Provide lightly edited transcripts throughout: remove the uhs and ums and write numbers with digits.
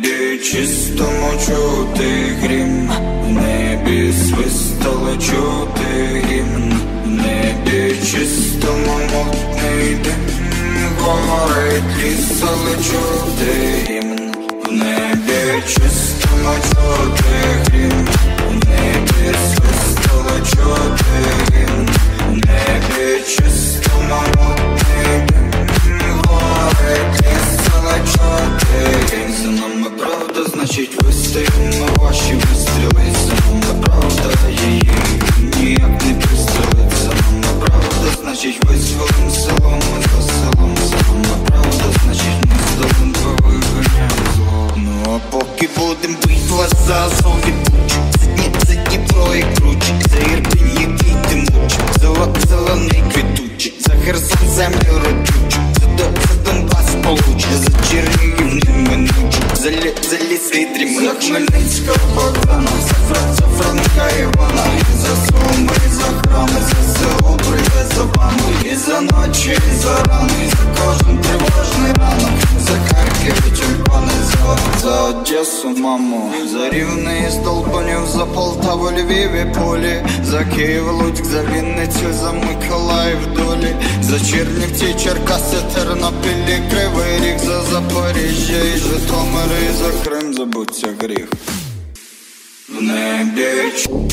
небі чистому чути грім, в небі свистало чути гімн, в небі чистому мутний дим, горить ліс, але чути гімн, в небі чистому чути грім, в небі свистало чути гімн, в небі чистому мутний дим, горить ліс, але чути гімн. За нами правда, значить вистоїмо ваші вистріли, за нами правда, її ніяк не пристрелить, за нами правда, значить визволим село, ми за селом, за нами правда, значить не здолим, бо виганяємо зло. Ну а поки будем бить вас за азов і Бучу, це Дніпро і круче, за Ірпінь, який ти мучив, зелений квітучий, за Херсон землю родючу, за Донбас получе, за Чернігів неминучу, за ліси дрімучі, за Хмельницького Богдана, за Франка Івана, і за Суми, і за храми, за село прийде за вами, і за ночі, і за рани, і за кожен тривожний ранок, за Харків і тюльпани, за Одесу, маму, за Рівне і Столбунів, за Полтаву, Львів і Полі, за Київ, Луцьк, за Вінницю, за Миколаїв, Долі, за Чернівці, Черкаси, Тернопіль і Кривий Ріг, за Запоріжжя і Житомир, і за Крим, забудься гріх. В небі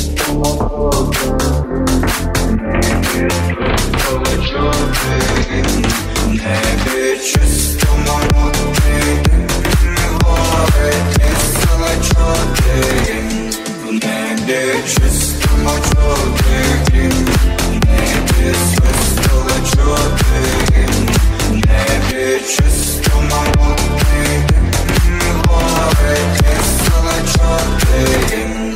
в небі чистому мутний дим, горить ліс, але чути гімн, в небі чистому чути гімн, в небі свистало чути гімн, в небі чистому мутний дим, горить ліс, але чути гімн.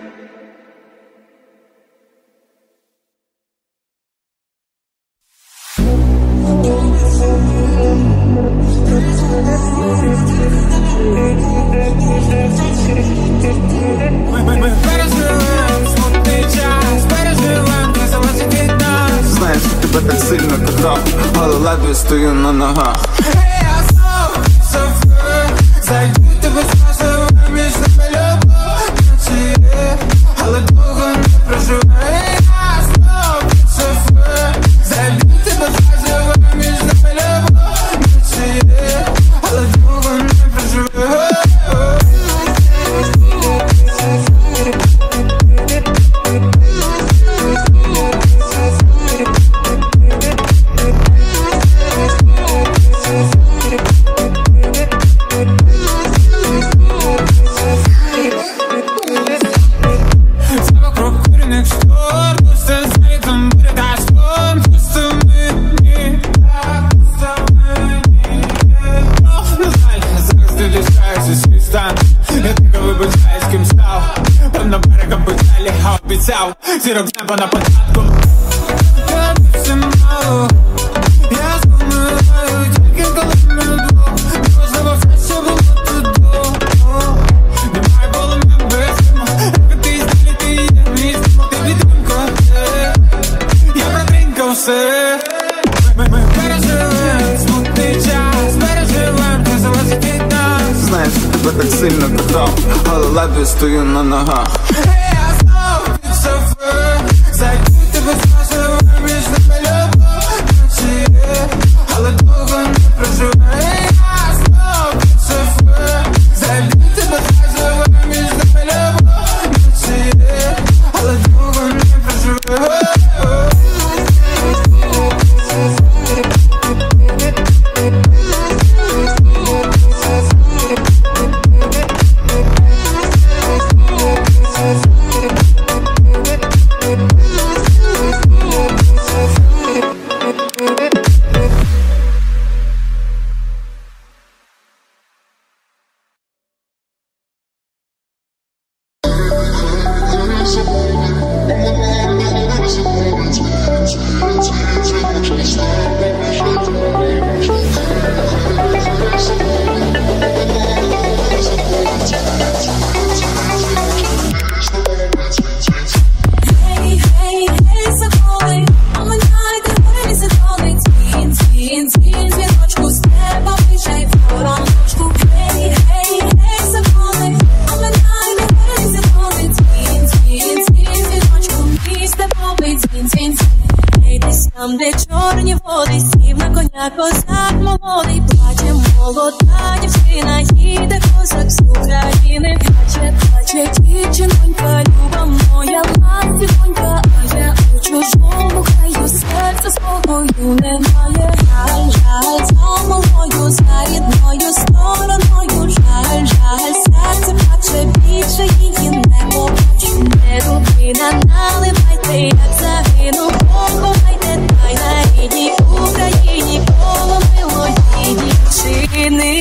Знаєш, тебе так сильно кохав, але ледве стою на ногах. Я знов софи, зайду тебе зразу, між нами любов ночі, але довго не проживе. Я знов софи, зайду тебе зразу, між нами любов ночі, але довго не проживе. Зірок з неба на початку. Я більше мало, я згумираю, тільки коли ми вдвох. Неважливо все, що було тут. Немає полум'я без диму, як ти здалі, ти є мій стимул, ти підтримка. Я протринькав все. Ми переживем смутний час, переживем, не залежить від нас. Знаєш, тебе так сильно кохав, але ледве стою на ногах. Зайду тебе зразу, між нами любов ночі, але довго не проживе. Я знов софи, зайду тебе зразу, між нами любов ночі, але довго не проживе. Дзвіночку з неба вишай, ворон ручку. Гей, гей, гей, молодий, сів на коня козак молодий, плаче молода дівчина, їде козак з України. Плаче дівчинонька, люба моя ластівонька, а я у чужому краю серця спокою немає. Жаль, жаль, за малою, за рідною стороною, жаль, жаль, серце плаче, більше її не побачу. Не рубина, наливайте, як загину, поховайте, та й на рідній Україні коло милої дівчини.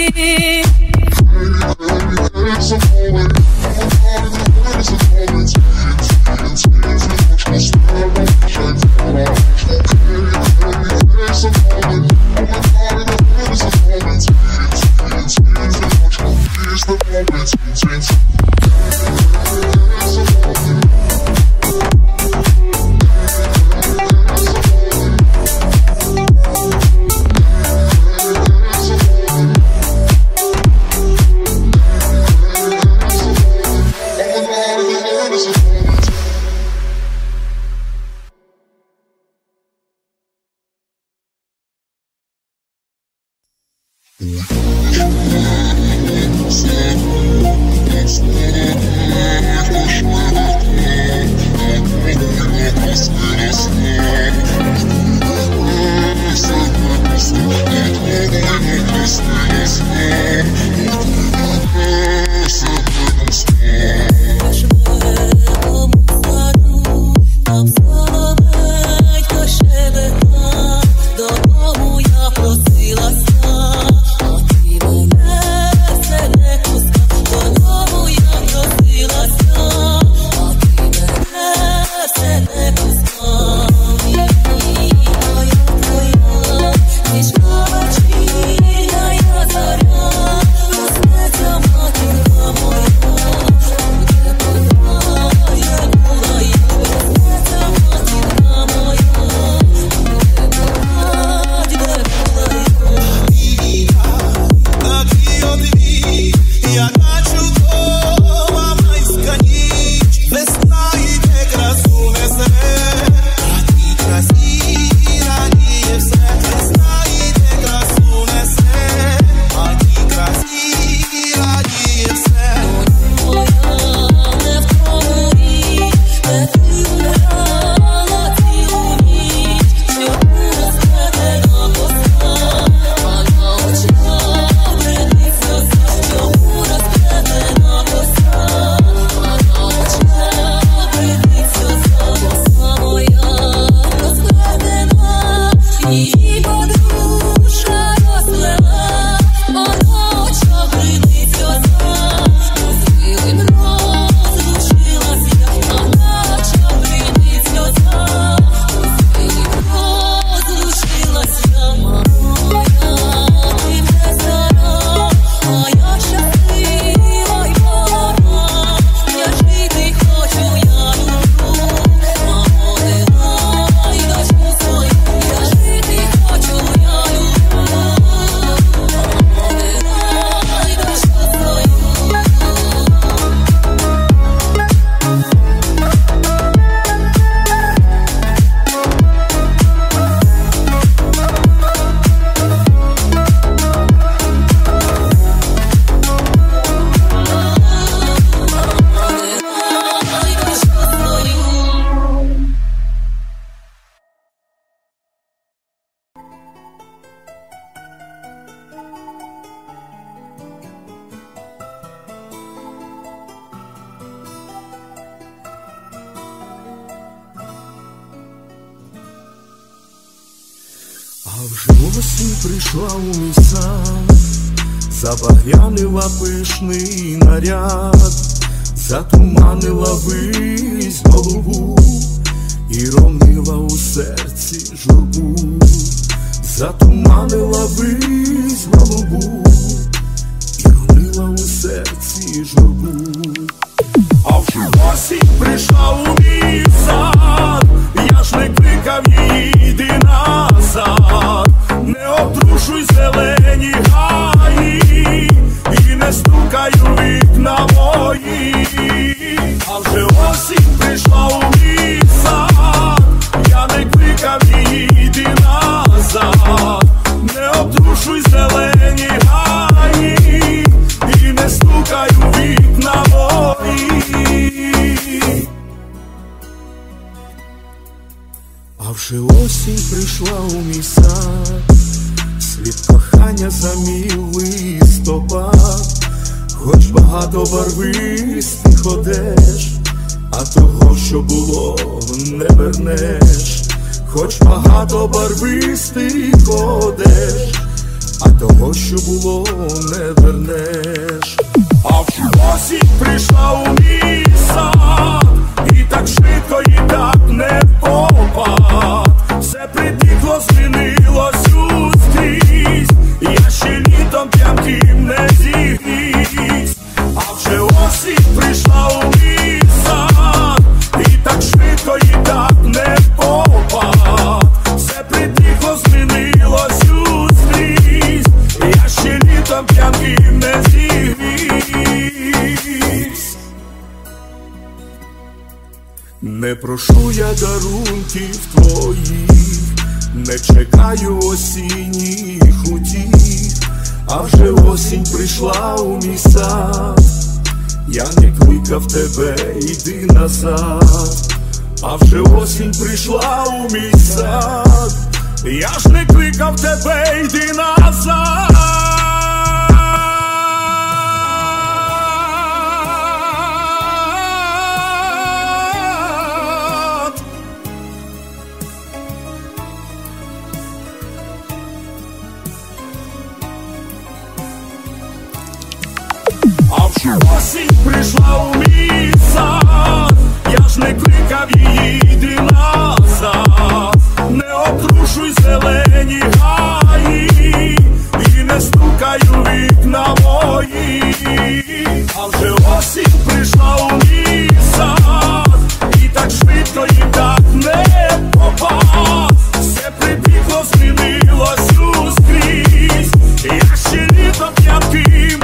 А вже осінь прийшла у мій сад, забагрянила пишний наряд, затуманила вись голубу і ронила у серці журбу, затуманила вись голубу і ронила у серці журбу. А вже осінь прийшла у мій сад, я ж не кликав її, йди назад, не обтрушуй зелені гаї і не стукай у вікна мої. А вже осінь прийшла у мій сад, я не кликав її, йди назад, А вже осінь прийшла у мій сад, світ кохання замів листопад, хоч багато барвистих одеж, а того, що було, не вернеш. Хоч багато барвистих одеж, а того, що було, не вернеш. А вже осінь прийшла у мій сад, і так швидко, і так не попад. Все притихло, змінилось ускрізь, я ще літом п'янким не зігрівсь. А вже осінь прийшла у мій сад, і так швидко, і так не попад. Все притихло, змінилось ускрізь, я ще літом п'янким не зігрівсь. Не прошу я дарунків твоїх, не чекаю осінніх утіх, а вже осінь прийшла у мій сад. Я не кликав тебе, йди назад. А вже осінь прийшла у мій сад. Я ж не кликав тебе, йди назад. А вже осінь прийшла у мій сад, я ж не кликав її, йди назад. Не обтрушуй зелені гаї і не стукай у вікна мої. А вже осінь прийшла у мій сад, і так швидко, і так не попад. Все прибігло, змінилось ускрізь, я ще літом п'янким.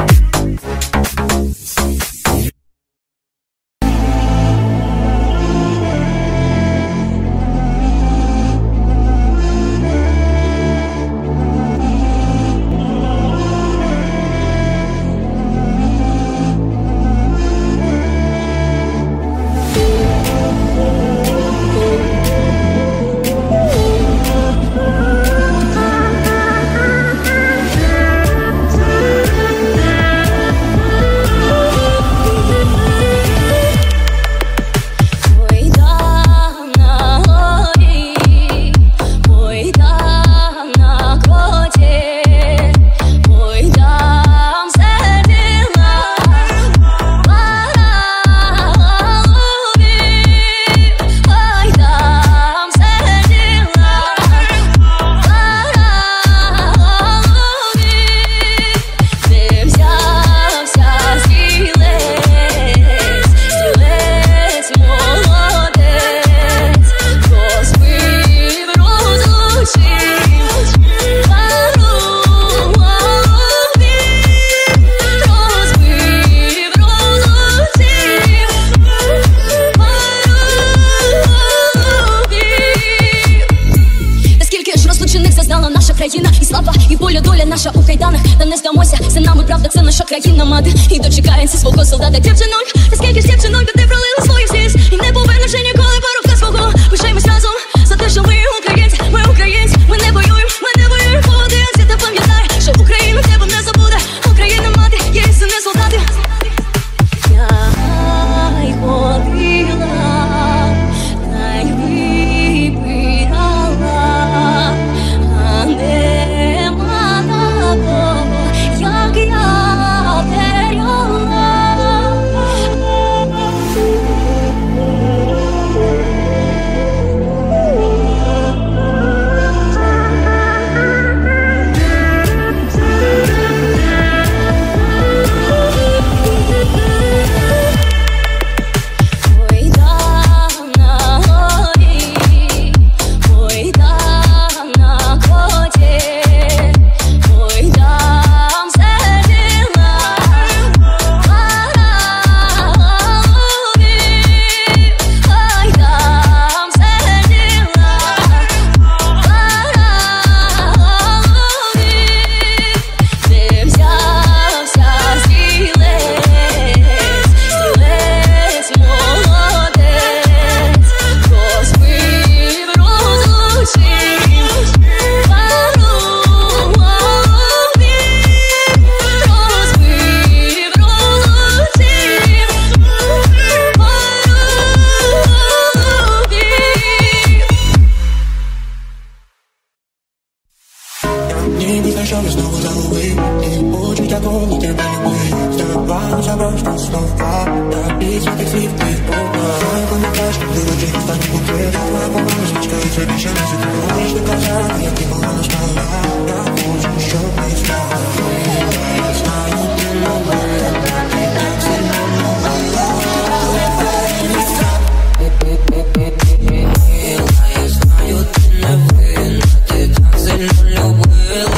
І слава, і воля, доля наша у кайданах. Та не здамося, за нами правда, це наша країна мати. І дочекаємося свого солдата дівчинок. Та скільки ж дівчинок, де ти пролила своїх сліз, і не повернеш вже ніколи парубка свого. Пишаємось разом за те, що ми українці, ми не воюємо, поодинці. Та пам'ятай, що Україну тебе не забуде. Україна мати, є і сини солдати. Я ходила, та й вибирала, а нема такого, як я теряла. нужно снова. Допить этих слив ты полна. Памятаешь, что было день, стань в букет. Твоя помощничка, и тебе еще не секрет. Можешь доказать, я тебе была спала. Я хочу еще быть снова. Я знаю, ты новая, ты так сильно новая. Я знаю, ты невинна, ты так сильно любила.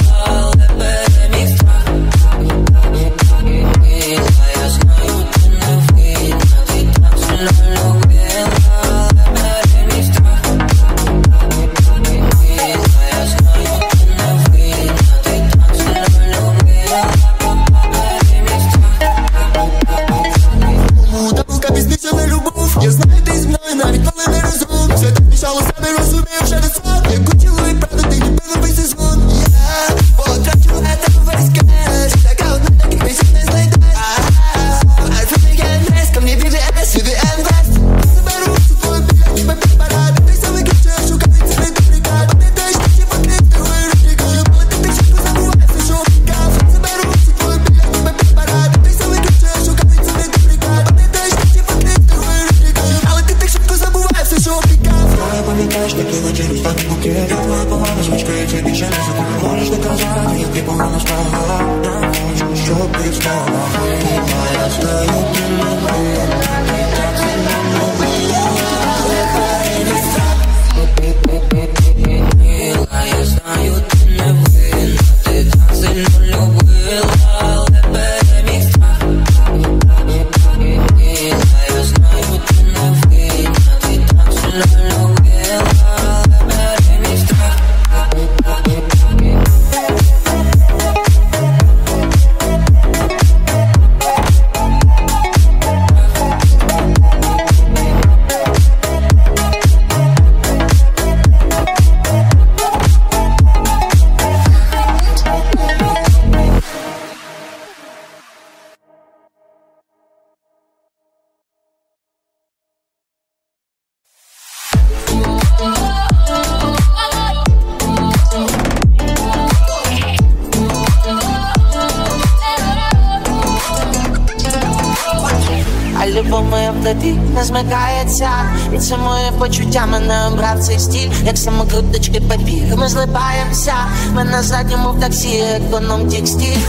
Не змикається, і це моє почуття мене обрав цей стіль, як самокруточки папір. Ми злипаємося, ми на задньому в таксі, економ текстиль.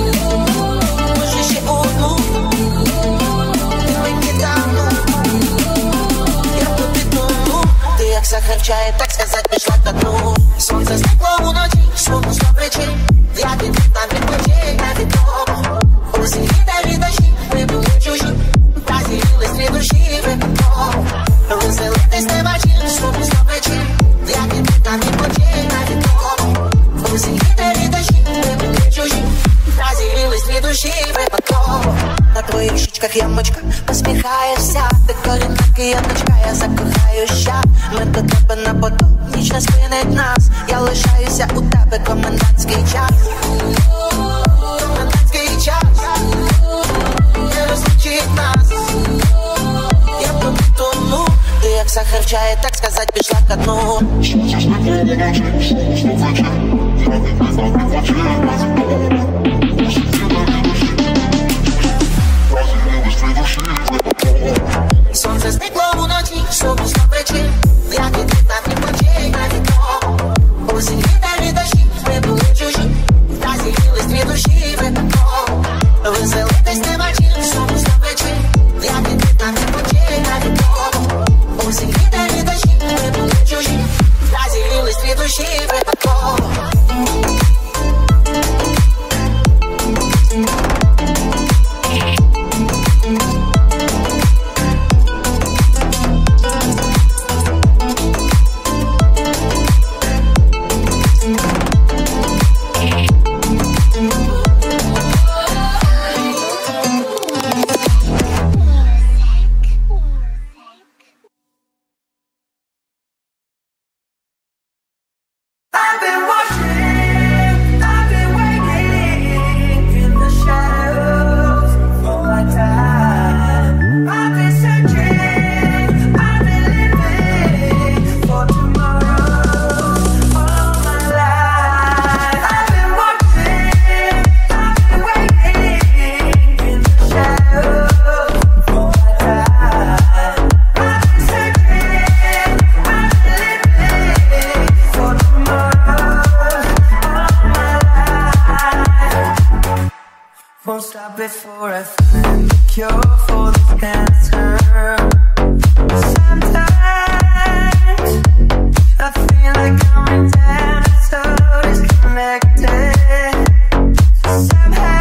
Може ще одну, ти мені давно, я тобі тону. Ти як сахар в чаї, так сказать, пішла ко дну. Сонце зникло уночі, сумно сто причин. Я піду там відпочинь, невідомо. Осінь іде від дощі, ми були чужі. З'явились дві душі випадково. Веселитись нема чим, сумні сто причин. Я піду там відпочинь, невідомо. Осінь іде від дощі, ми були чужі. З'явились дві душі випадково. На твоїх щічках ямочка, посміхаєшся. Ти корінна кияночка, я закохаюся. Ми до тебе на поток, ніч не спинить нас. Я лишаюся у тебе, комендантський час. Комендантський час не розлучить нас. Я тобі тону, ти як сахар в чаї, так сказать, пішла ко дну. Сонце зникло уночі, сумно сто причин. Я піду там відпочинь, невідомо. Осінь іде від дощі, ми були чужі. Та з'явились дві душі випадково. Веселитись нема чим, сумно сто причин. Я піду там відпочинь, невідомо. Осінь іде від дощі, ми були чужі. Та з'явились дві душі випадково. find the cure for this cancer. Sometimes I feel like I'm down, so disconnected. Somehow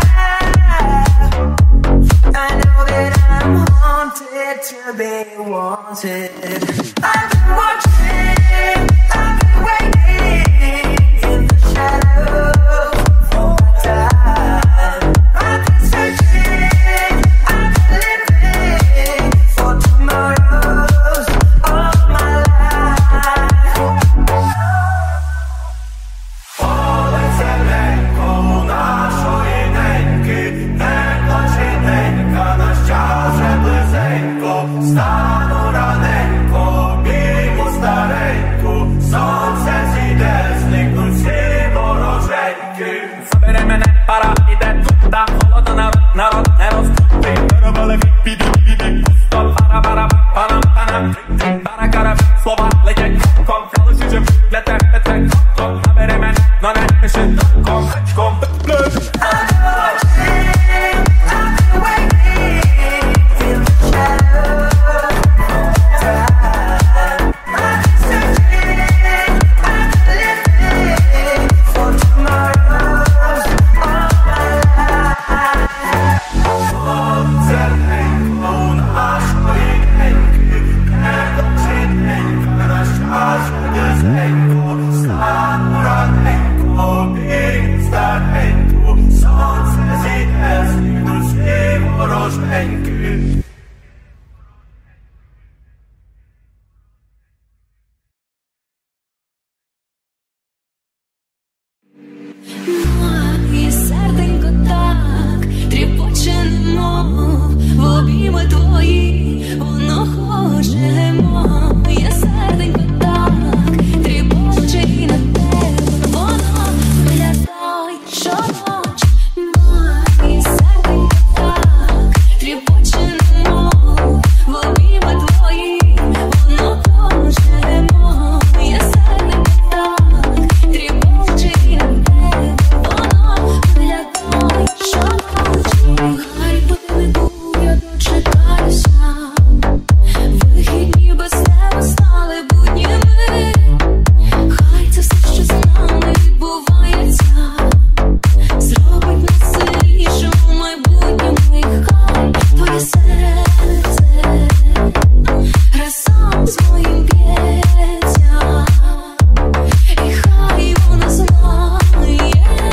I know that I'm haunted to be wanted. I've been watching, I've been waiting in the shadows for my time. I've been searching, I've been living for tomorrows of my life. Полице ненько нашої неньки, ненько чи ненька, наш час вже близенько. Стану раненько, бігу стареньку, сонце зійде, зникнуть всі вороженьки. Забери мене, пора, іде тута, холодно, народ не розкрутий. Виробили піді, пусто, пара-пара-панам-панам. Бара-кара, слова летять ком, залиши жив для тебе це ком. Забери мене, но не пиши доком, речком, блюд. Моє серденько так тріпоче, немов в обійми твої, воно хоче, моє серденько так тріпоче, і на тебе воно виглядає щоночі. Моє серденько так тріпоче, немов в обійми твої, воно хоче, моє серденько так тріпоче, і на тебе воно виглядає щоночі. Хай будинку я дочекаюся, вихідні без тебе стали будніми. Хай це все, що з нами відбувається, зробить нас сильніше у майбутньому. І хай твоє серце разом з моїм б'ється, і хай воно знає,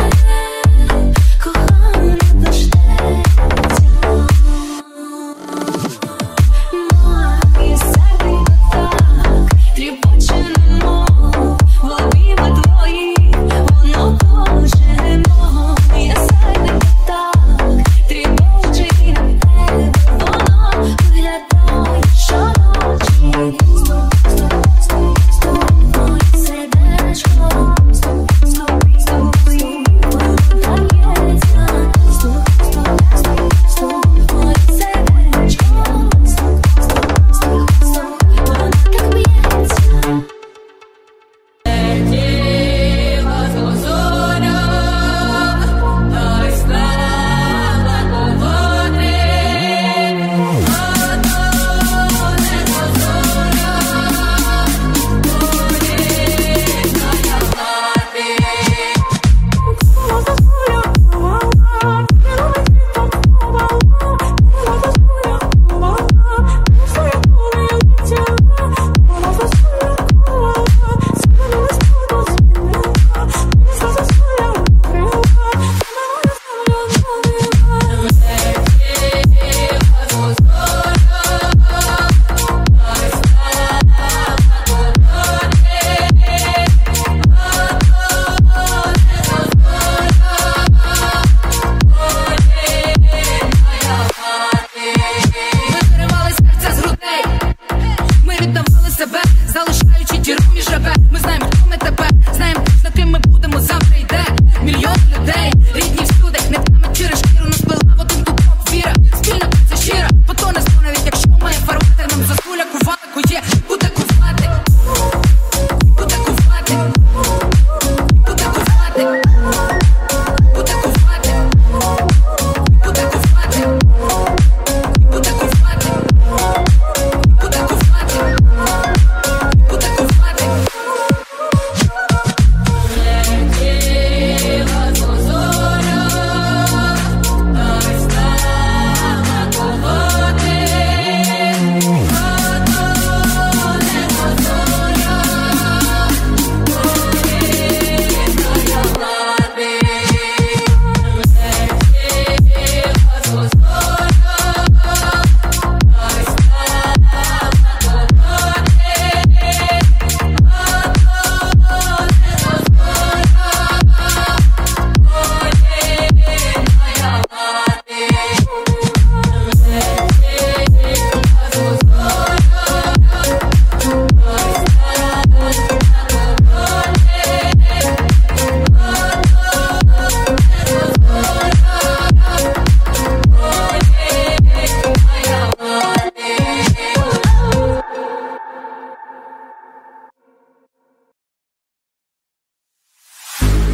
кохана дождеться. Моє серденько так тріпоче, немов в обійми твої, воно хоче, моє серденько так тріпоче, і на тебе воно виглядає щоночі. Моє сердечко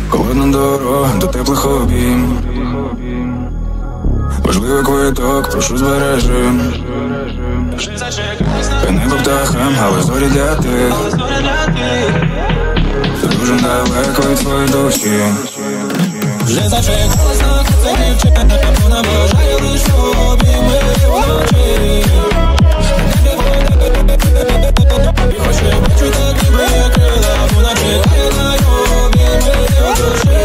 Холодна дорога до теплих обійм. Важливий квиток, прошу збережи. Хай небо птахам, але зорі для тих, хто дуже далеко від своєї душі. Вже зачекалась на це дівчина, вона бажає лиш обійми вночі. І хоч не бачу, так ніби є крила, вона чекає на обійми в душі.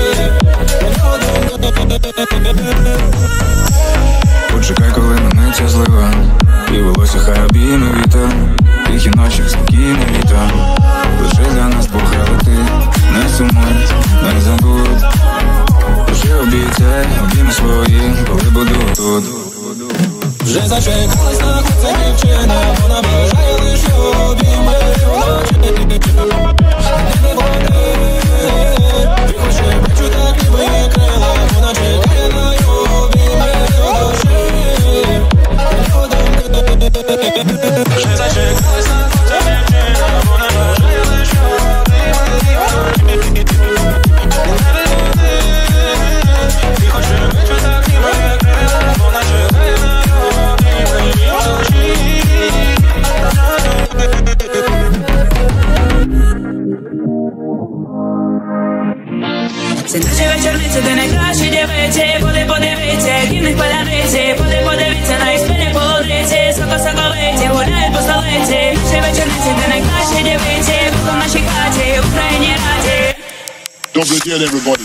Почекай, коли минеться злива, і волосся хай обійме вітер. Тихі ночі, спокійний вітер. Лише для нас Бог, але ти не сумуй, не забудь. Лише обіцяй, обійми свої, коли буду тут. Вже зачекалась на це дівчина, вона бажає лиш обійми вночі. Не води, і хоч не бачу, так ніби є крила, вона чекає на обійми в душі. Вже зачекалась на це дівчина, вона бажає лиш обійми вночі. І хоч не бачу, так ніби є крила, вона чекає на Це наші вечорниці, де найкращі дівиці. Подивіться, які в них паляниці. Подивіться на їх спині полудриці. Соковиті, гуляють по столиці. Наші вечорниці, де найкращі дівиці. В нашій хаті, в Україні раді. Добрий день, everybody.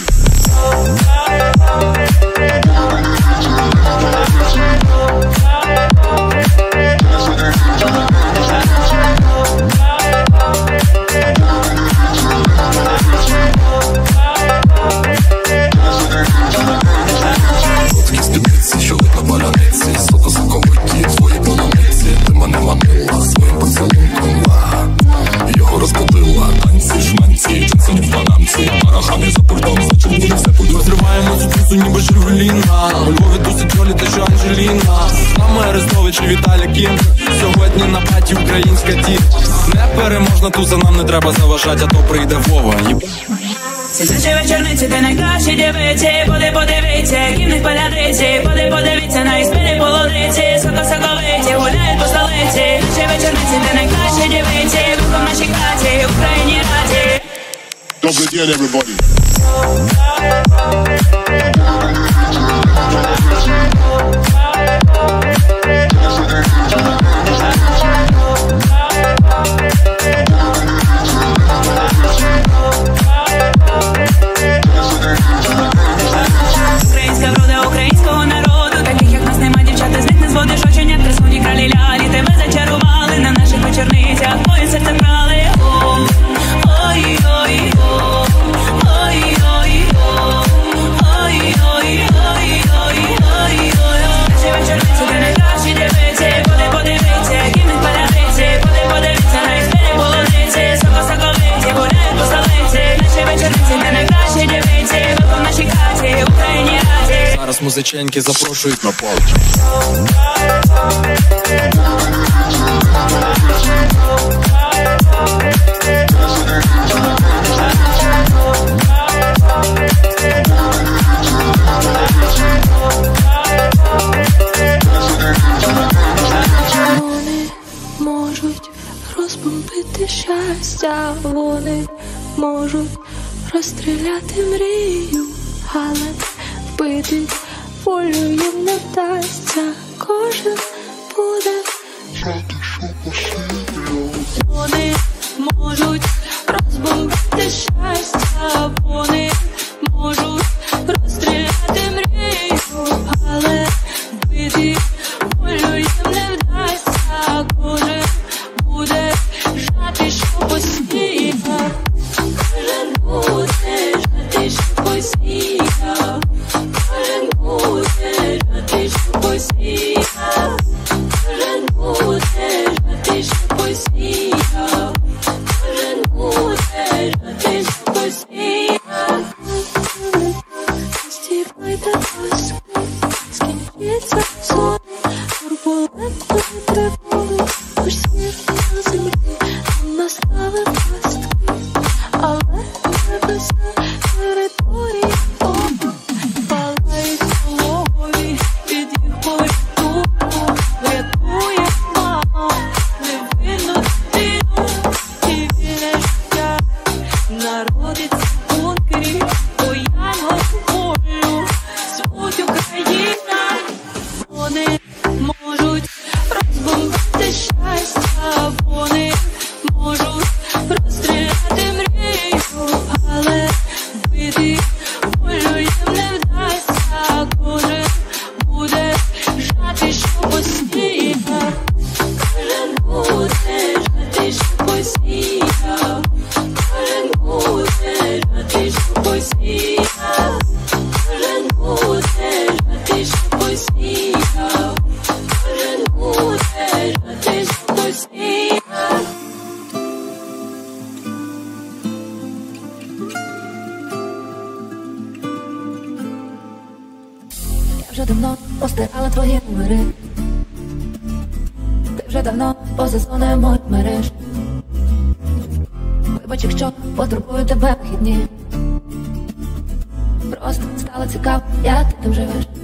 Його розбудила, танці, жменці, джинсоні в панамці, барахами за пультом, зачерніли все пульто. Розриваємо цю трусу, ніби Шевеліна. У Львові досить Жолі та що Анжеліна. З нами Арестович і Віталя Кінг. Сьогодні на паті українська ті. Непереможна туза, нам не треба заважати, а то прийде Вова. Це наші вечорниці, де найкращі дівиці. Подивіться, які в них паляниці. Подивіться на їх спині полудриці. Соковиті, гуляють по столиці. Наші вечорниці, де найкращі дівиці. В нашій хаті, в Україні раді. Добрий день, everybody. Українська врода українського народу. Таких як нас нема, дівчата, з них не зводиш очення. Красуні кралі лялі, тебе зачарували. На наших вечорницях твоє серце брали. Ой-ой-ой, ой-ой-ой, ой-ой-ой, ой-ой-ой. Наші вечорниці, де найкращі дівиці. Подивіться, які в них паляниці. Подивіться на їх спині полудриці. Соковиті, гуляють по столиці. Наші вечорниці, де найкращі дівиці. В нашій хаті, в Україні раді. Зараз музиченьки запрошують на палку. Вони можуть розбомбити щастя, вони можуть розстріляти мрію, але вбити волю їм не вдасться. Кожен буде жити, що посилю. Вони можуть розбомбити щастя, вони можуть розстріляти мрію, але вбити волю їм не вдасться. Кожен буде жити, що посіяв. Кожен буде жити, що посіяв. Кожен буде жити, що посіяв. свої номери. Ти вже давно поза зоною моїх мереж. Вибач, якщо потурбую тебе в вихідні. Просто стало цікаво, як ти там живеш.